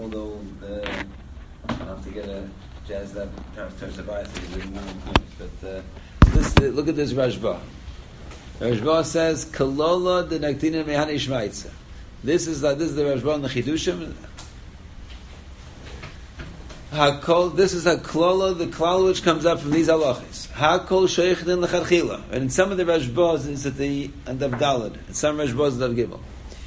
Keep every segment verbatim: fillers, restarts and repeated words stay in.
although uh, I have to get a jazzed up terms of bias, but uh, this, uh, look at this Rashba. Rashba says, Kalola de Naktina Mehani Shmaitza. This is like, this is the Rashba in the Chidushim. Hakol, this is a klola, the klal which comes up from these halachas. Hakol sheichtin lecharchila. And in some of the Rashbas, it's at the end of Dalad. In some Rashbas, it's at Gimel.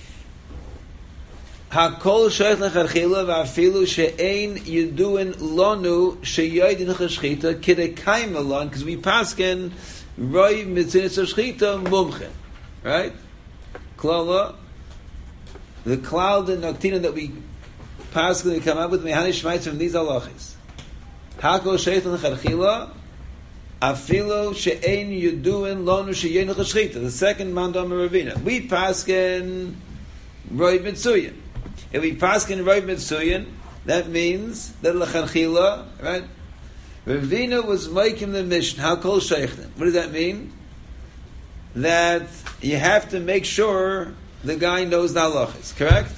Hakol sheichtin lecharchila v'afilu she'ein yuduin lonu she'yoydin chashchita kidekayim alon, because we pasken roi mitzinis shchita mumchen. Right? Klola, the cloud and noctina that we Pascal, we come up with Mehani Shmaitz from these halachis. Hakol sheitan lecharchila, afilo she'ein yuduin lonu she'yein l'chashchita. The second mandam Ravina. We paskin roiv mitzuyin. If we paskin roiv mitzuyin, that means that lecharchila, right? Ravina was making the mission. Hakol sheitan. What does that mean? That you have to make sure the guy knows the halachis. Correct?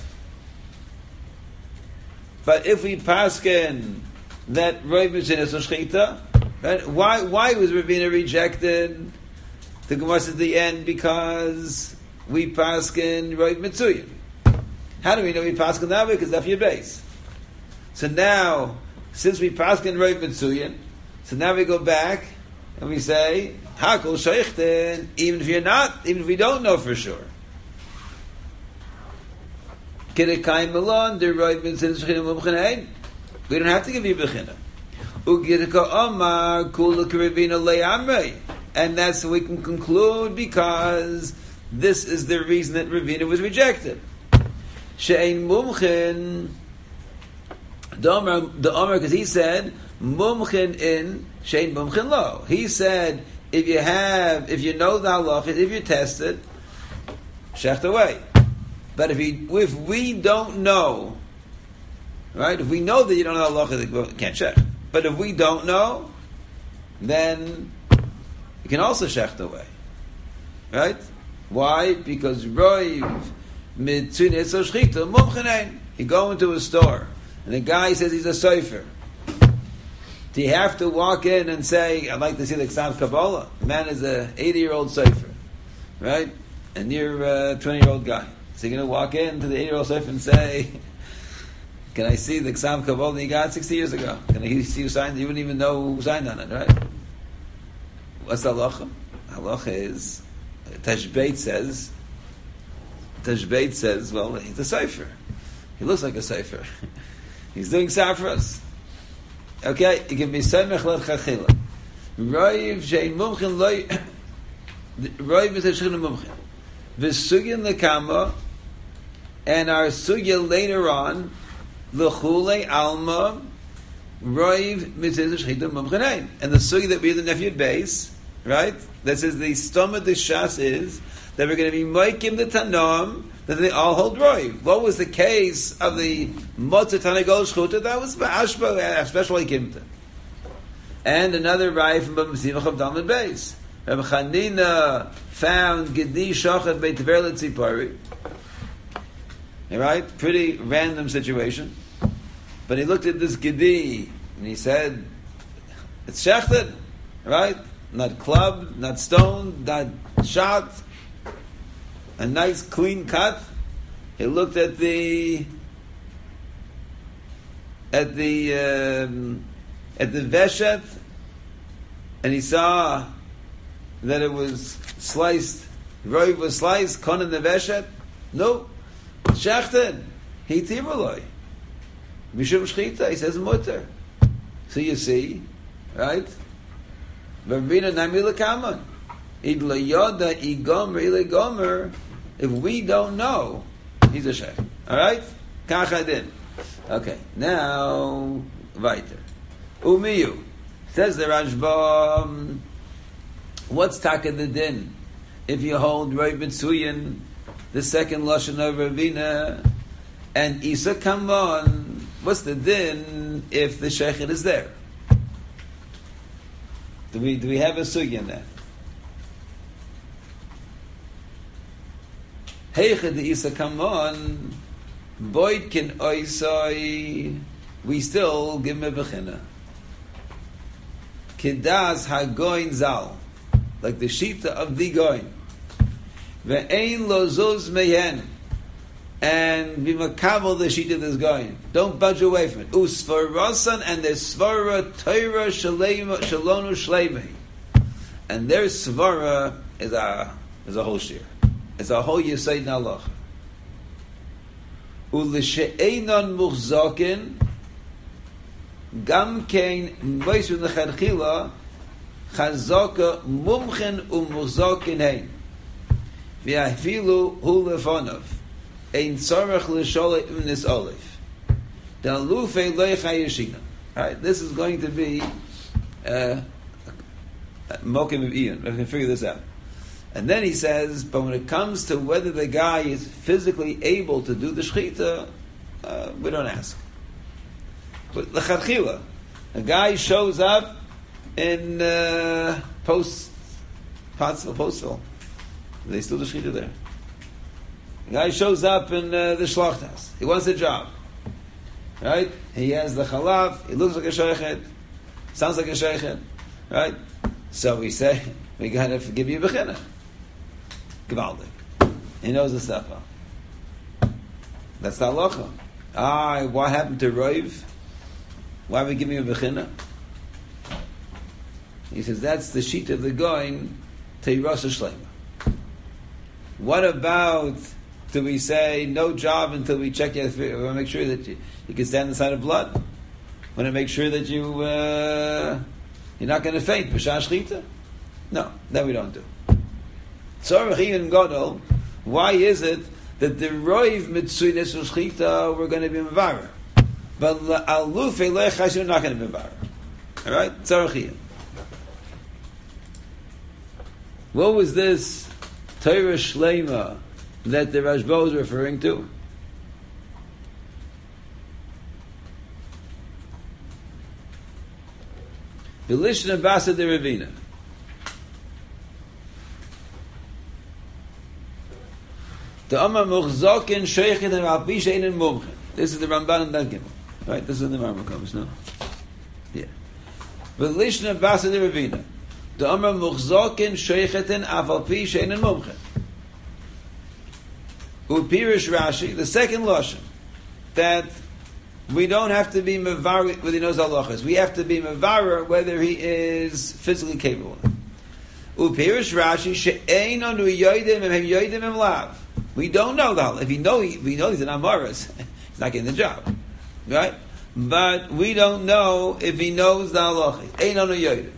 But if we paskin that Roiv Mitzinas Shchita, right? Why why was Ravina rejected? The Gemara says at the end because we paskin Roiv Mitzuyin. How do we know we paskin that way? Because that's your base. So now, since we paskin Roiv Mitzuyin, so now we go back and we say Hakol Sheichten, even if you're not, even if we don't know for sure. We don't have to give you bechina. And that's what we can conclude because this is the reason that Ravina was rejected. She'ein mumchen, the Omer, because he said mumchen in, she'ein mumchen lo. He said if you have, if you know the halachah, if you test it, shecht away. But if we, if we don't know, right? If we know that you don't know halacha, well, can't check. But if we don't know, then you can also shecht away, right? Why? Because roiv mitzunis shchita mumchenein. You go into a store and the guy says he's a sofer. Do you have to walk in and say, "I'd like to see the Ksav Kabbalah"? The man is a eighty-year-old sofer, right? And you're a twenty-year-old guy. So you're going to walk in to the eighty-year-old Sefer and say, can I see the Ksav Kabbalah you got sixty years ago? Can I see you signed? You wouldn't even know who signed on it, right? What's the halacha? Halacha is, Tashbeit says, Tashbeit says, well, he's a Sefer. He looks like a Sefer. He's doing Safras. Okay, you can be Semech Lech Chachila. Roiv Shein Mumchen Loi, Roiv Mitashchin Mumchen. V'sugin lekama, and our sugya later on, l'chule alma, roiv mitzvah shchita mumchanein. And the sugya that we have the nephew base, right? That says the stomach the shas is that we're going to be maikim the tanam that they all hold roiv. What was the case of the motzah tanagol shchuta? That was ba'ashba, especially kimta. And another raya from B'mesivach of Dalmud base. Rabbi Chanina found Gedi Shachat Beit Verlet Tzipari. Right? Pretty random situation. But he looked at this Gedi and he said, it's shechted, right? Not clubbed, not stoned, not shot. A nice clean cut. He looked at the at the um, at the Veshet and he saw that it was sliced, roiv was sliced, kon in the veshet. No, shachted. He tiberloi. Mishum shchita. He says mutter. So you see, right? V'rina nami lekaman. Id layoda igomer ile gomer. If we don't know, he's a shech. All right, kacha din. Okay, now weiter. Umiyu says the Rashba. What's taka the din? If you hold Roiv Mitzuyin, the second lashon of Ravina, and Isa come on, what's the din if the shechet is there? Do we do we have a sugi in that? Heicha the Isa come on, Boyd can oisai, we still give him a bechina. Kedas hagoin zal, like the shita of the goin. Ve'ein lo zuz mehen, and be makabel the shita of this goin. Don't budge away from it. Usvarasan, and their svara Torah shalonu shleimei, and their svara is a is a whole shir. It's a whole yesod nalach. U'lishe'einon muchzakin, gam kein moisu nechadchila, chazaka mumchen u'muchzakin hein. V'afilu hu lefonov, ein tzarech l'sholei imnis olif. Dalufei loicha yeshina. Alright, this is going to be uh, Mokim of Ian. We can figure this out. And then he says, but when it comes to whether the guy is physically able to do the shechita, uh, we don't ask. But l'chadchila, a guy shows up in uh, post Pottsville, Postville. They still do shechita there. A guy shows up in uh, the Shlachthouse. He wants a job, right? He has the chalav. He looks like a sheichet, sounds like a sheichet, right? So we say we gotta give you a bechina. Gewaldig. He knows the stuff. That's the halacha. Ah, what happened to Roiv? Why are we giving him a bechina? He says that's the sheet of the going Teirasa Shlema. What about, do we say no job until we check you? We want to make sure that you, you can stand inside of blood. We want to make sure that you uh, you're not going to faint. B'shah shchita? No, that we don't do. Tzorach even Gadol, why is it that the Roiv Mitzuides Shchita we're going to be Mevarer, but Alufei Lechas you're not going to be Mevarer? All right, Tzorach even. What was this Torah Shleima that the Rashba is referring to? The Lishna Basa de Ravina. The Amar Muchzakin Sheichet and Alpisha Ein Mumchen. This is the Ramban and Dal Gimel. Right? This is the Marmar comes, no? Yeah. The Lishna Basa de Ravina. The Amar Muchzakin Sheichet and Alpisha Ein Mumchen. Upirish Rashi, the second Lashon, that we don't have to be mevar whether he knows halachas. We have to be mevar whether he is physically capable. Upirish Rashi she'ein anu yodim and yodim em lav. We don't know the halach. If we know, he, we know he's an amaris. He's not getting the job, right? But we don't know if he knows the halachas. Ein anu yodim.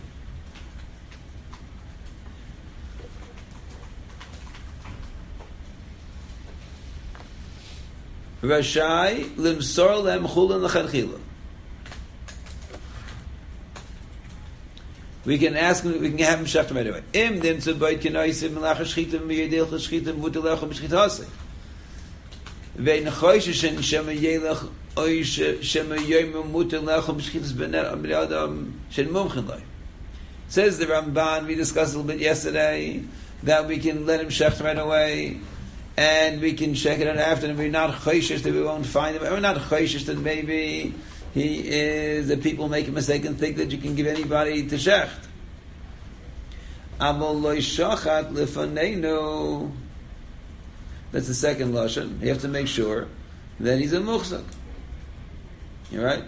Rashai limsor lem chulin l'chadchila. We can ask him. We can have him shechted right away. Im nimtzu beit kenaisim melach shchitim miyadil shchitim mutalach b'shchitase. Vein choishishin shema yelach oish shema yoyim mutalach b'shchitas bener amriadam shen mumchen loy. Says the Ramban. We discussed a little bit yesterday that we can let him shecht right away. And we can check it out after, and we're not choishish that we won't find him. We're not choishish that maybe he is, that people make a mistake and think that you can give anybody to shecht. Amol loy shachat lefanenu. That's the second lashon. You have to make sure that he's a muchzak. You right?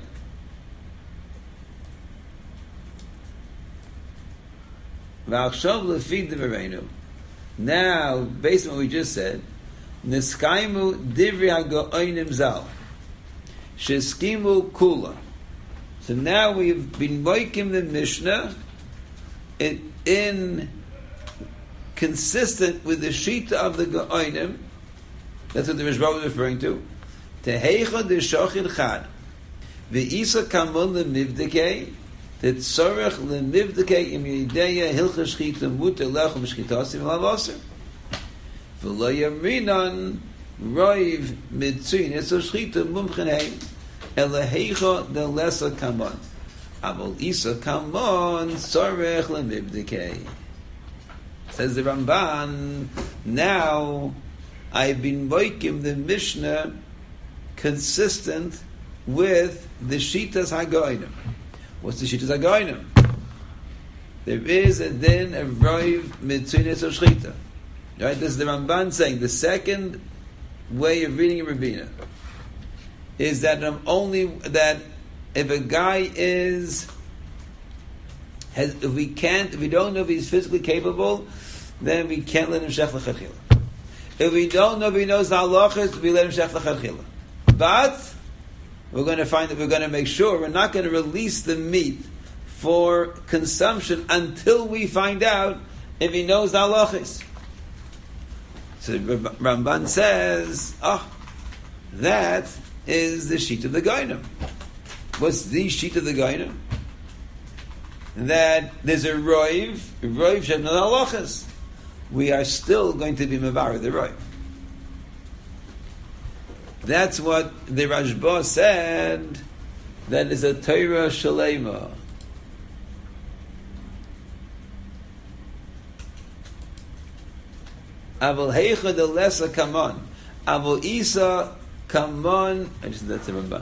V'achshav lefi d'verenu. Now, based on what we just said, Niskaimu divri ha'go'oinim zal, sheskimu kula. So now we've been moikim the Mishnah in, in consistent with the shita of the go'oinim. That's what the Rishba was referring to. Teheicha de shochid chad, ve'isa kamun lemivdekei, tetzorech lemivdekei im yideya hilcha shchita muter lechem shchitasim lavaser. V'lo yaminan roiv mitzuin etzor shchita mumchen heim, eleheicha de lesa kamun. Avol isa kamun tzorech lemivdekei. Says the Ramban, now I've been moikim the Mishnah consistent with the Shitas HaGoinim. What's the Shitas HaGoinim? There is a din of Roiv Mitzunis of Shchita. Right? This is the Ramban saying the second way of reading a Ravina is that um, only that if a guy is has if we can't if we don't know if he's physically capable, then we can't let him shech l'chadchila. If we don't know if he knows the halachas, we let him shech l'chadchila. But we're going to find that we're going to make sure we're not going to release the meat for consumption until we find out if he knows the halachas. So Ramban says, oh, that is the sheet of the Gainim. What's the sheet of the Gainim? That there's a roiv, roiv shem no halachas. We are still going to be mevar the roiv. That's what the Rashba said. That is a Torah shalema. Aval heicha de lesa kamon. Aval isa kamon. I just that's the Ramban.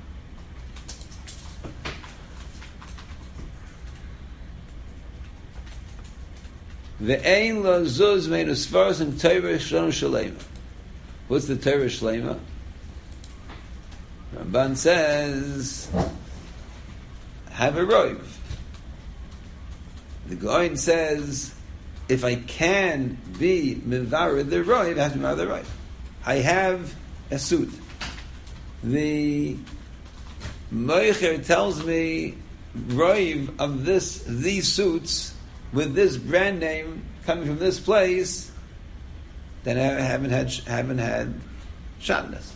Ve'ein lo zuz mein usfaros in Torah shalom shalema. What's the Torah shalema? Ramban says, have a roiv. The Gaon says, if I can be mevared the roiv, I have to be mevared the roiv. I have a suit. The Moicher tells me roiv of this these suits with this brand name coming from this place, then I haven't had haven't had shatnez.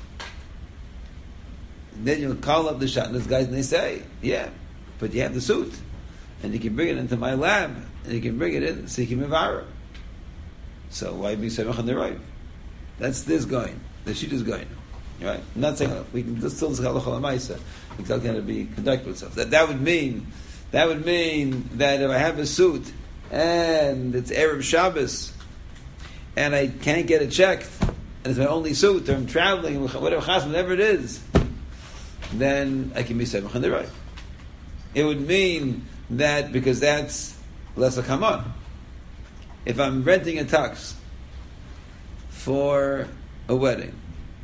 Then you'll call up the shatnez guys and they say, yeah, but you have the suit, and you can bring it into my lab, and you can bring it in, so you can mevara. So why be semach on the right? That's this going. The sheet is going. Right? I'm not saying we can still discuss halacha l'maisa. We can tell it to be conduct with itself. That that would mean that would mean that if I have a suit and it's Erev Shabbos and I can't get it checked and it's my only suit, or I'm traveling, whatever chas, whatever it is, then I can be semach on the right. It would mean that because that's lesa kamon. If I'm renting a tux for a wedding,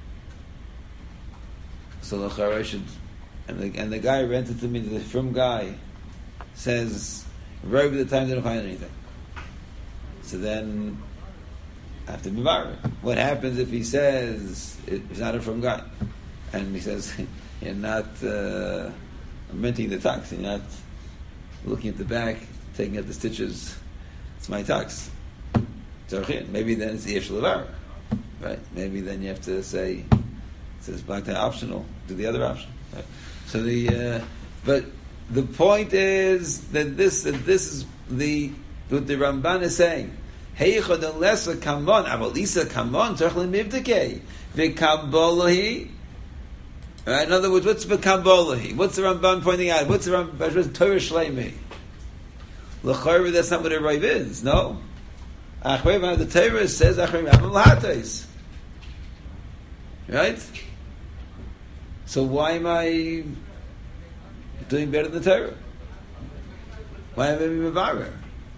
so l'chara I should, and the, and the guy rented to me, the from guy says, right at the time they don't find anything. So then I have to be married. What happens if he says it's not a from guy, and he says you're not uh, renting the tux, you're not looking at the back, taking out the stitches. It's my tux. Maybe then it's the yesh levar, right? Maybe then you have to say it says black tie optional. Do the other option. Right? So the uh, but the point is that this that this is the what the Ramban is saying. Heichad lesa kamon avalisa kamon tzarich lemivdekei v'kabolahi. Right? In other words, what's v'kabolahi? What's the Ramban pointing out? What's the Ramban? What's Torah shleimi? L'chayr, that's not what a raiv is. No. Achreiv, the Torah says achreiv amam lahatais. Right? So why am I doing better than the Torah? Why am I being mevarer?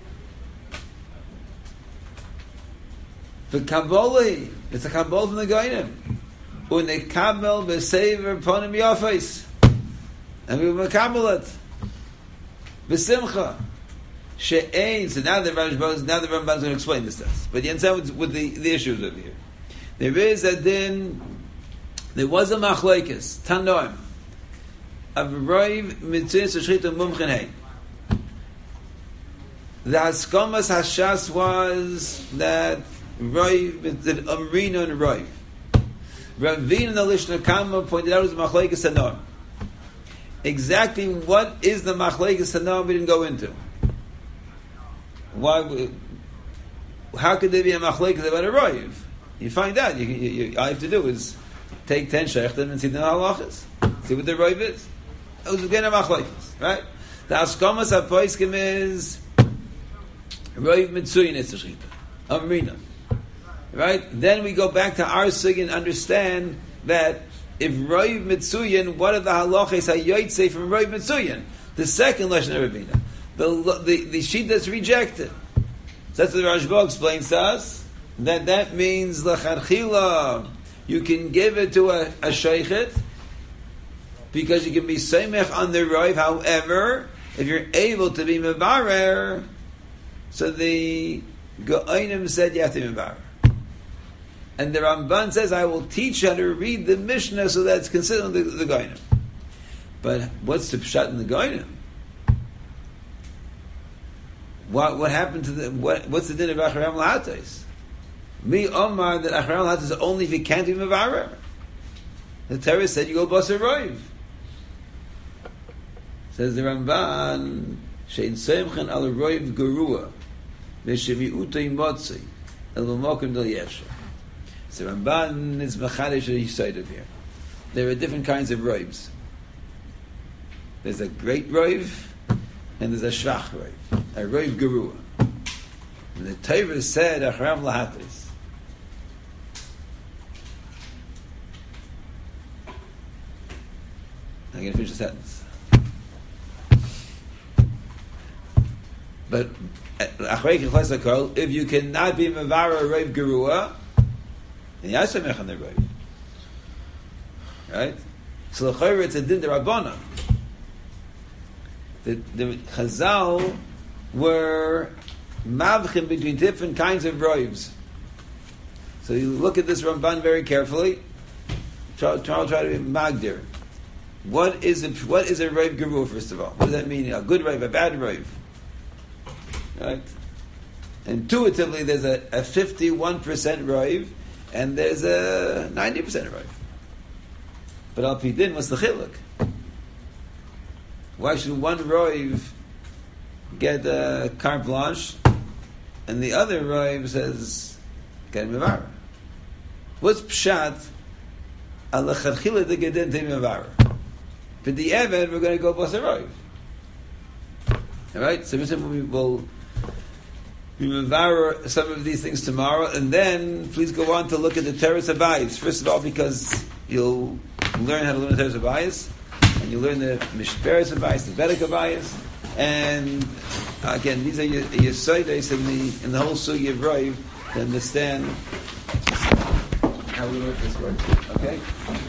For Kabbalah, it's a Kabbalah from the Gainim. Unekabel b'sever ponim yafais, and we will mekabel it b'simcha she'ein. So now the Rambam, now the Rambam is going to explain this to us. But you understand with, with the, the issues over here. There is a din. There was a machlokes tanoim of roiv mitzvahs shchita mumchen hein. The haskamas hashas was that roiv that amrina and roiv. Ravina and the Lishna Kama pointed out it was machlokes tanoim. Exactly what is the machlokes tanoim we didn't go into. Why? How could there be a machlokes about a roiv? You find out. You, you, you, all you have to do is take ten shechtim and see the halachas. See what the roiv is. It was again a machlokes, right? The askamas hapoiskim is roiv mitzuyin etzashchita amrina, right? Then we go back to our sig and understand that if Roiv Mitsuyan, what are the halachas hayoytze from Roiv Mitsuyan? The second Lashon Rabbeinu. The, the, the sheet that's rejected. So that's what the Rashba explains to us, that that means L'charchila, you can give it to a, a sheikhet, because you can be seimech on the Roiv. However, if you're able to be mevarer, so the Go'ainim said you have to be mevarer. And the Ramban says, I will teach you how to read the Mishnah so that it's considered the, the Go'ainim. But what's the pshat in the Go'ainim? What what happened to the what? What's the din of Acharam Lahatais? Mi Omar that Acharam Lahatais is only if you can't be mevarer. The Torah said you go basar roiv. Says the Ramban, shein seimchen al roiv gerua, v'shemiutei motzi el b'mokim del yesha. So Ramban is machadish that he cited here. There are different kinds of roivs. There's a great roiv, and there's a shvach roiv, a roiv gerua. And the Torah said Acharam Lahatais. I'm going to finish the sentence. But if you cannot be mevara roiv gerua, then yasamech on the roiv, right? So l'chayr it's a din derabbanan. The the Chazal were mavchim between different kinds of roivs. So you look at this Ramban very carefully. Try, try, try to be magdir. What is a what is a roiv gerua? First of all, what does that mean? A good roiv, a bad roiv, right? Intuitively, there's a, a fifty-one percent roiv, and there's a ninety percent roiv. But al pi din, what's the chiluk? Why should one roiv get a carte blanche, and the other roiv says get mevara? What's pshat? Al lechatchila de gedin te mevara. For the Evan, we're going to go basar roiv. All right, so we will we mevarer some of these things tomorrow, and then please go on to look at the Teres Habayis. First of all, because you'll learn how to learn the Teres Habayis, and you learn the Mishperes Habayis, the Vedic Habayis, and uh, again, these are your Yesodis in the in the whole Sugi of Roiv to understand how we work this word. Okay.